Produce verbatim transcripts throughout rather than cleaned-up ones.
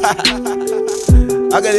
Agade.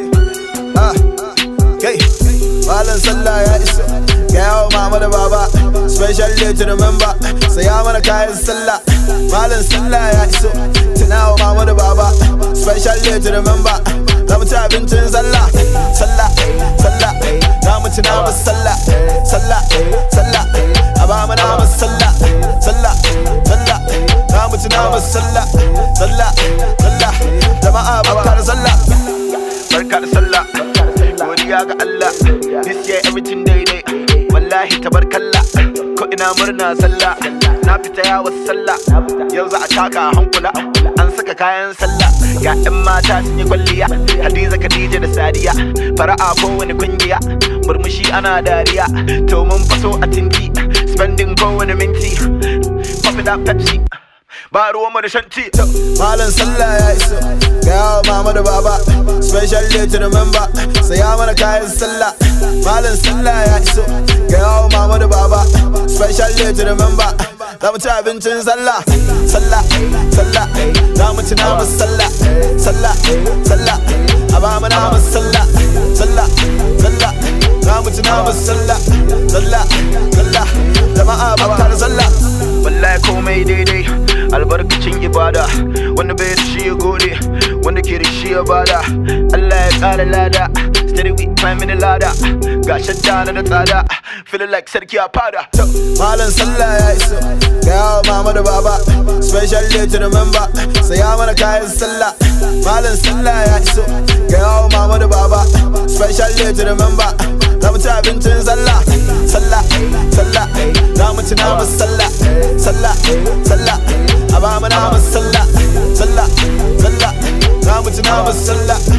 Ah. Okay. Malam sallah ya iso. Ga yawo mama da baba. Special day to remember. Saya mana kayan sallah. Malam sallah ya iso. Tunawa mama da baba. Special day to remember. Za mu ci abincin sallah. Sallah. Sallah. Za mu ci nama sallah. Sallah. Sallah. A ba mu nama sallah. Sallah. Sallah. Za mu ci nama sallah. Sallah. Sallah. Jama'a barka da sallah. Barka da sallah. Godiya ga Allah. This year everything daidai. Wallahi tabarkalla. Ko ina murna sallah. Na fita yawa sallah. Yau za a taka hankula. An saka kayan sallah. Ga 'yan mata sun yi kwalliya. Hadiza, Khadija da Sadiya. Fara'a kowane kungiya. Murmushi ana dariya. To mun faso a tinki. Spending kowane minti. Pop it up Pepsi. Ba ruwan mu da shanti. Malam sallah ya iso. Ga yawo mama da baba. Special day to remember. Saya mana kayan sallah. Malam sallah ya iso. Ga yawo mama da baba. Special day to remember. Za mu ci abincin sallah. Sallah. Sallah. Za mu ci nama sallah. Sallah. Sallah. A ba mu nama sallah. Sallah. Sallah. Za mu ci nama sallah. Sallah. Sallah. Jama'a barka da sallah. Wallahi komai daidai. Albarkacin ibada. Wanda bai da shi ya gode. Wanda ke da shi ya bada. Allah ya kara lada. Steady we climbing the ladder. Ga shadda na da tsada. Feeling like sarki a fada. Malam sallah ya iso. Ga yawo mama da baba. Special day to remember. Saya mana kayan sallah. Malam sallah ya iso. Ga yawo mama da baba. Special day to remember. Za mu ci abincin sallah. Sallah. Sallah. Za mu ci nama sallah. Sallah. Sallah. A ba mu nama sallah. Sallah. Sallah. Za mu ci nama sallah.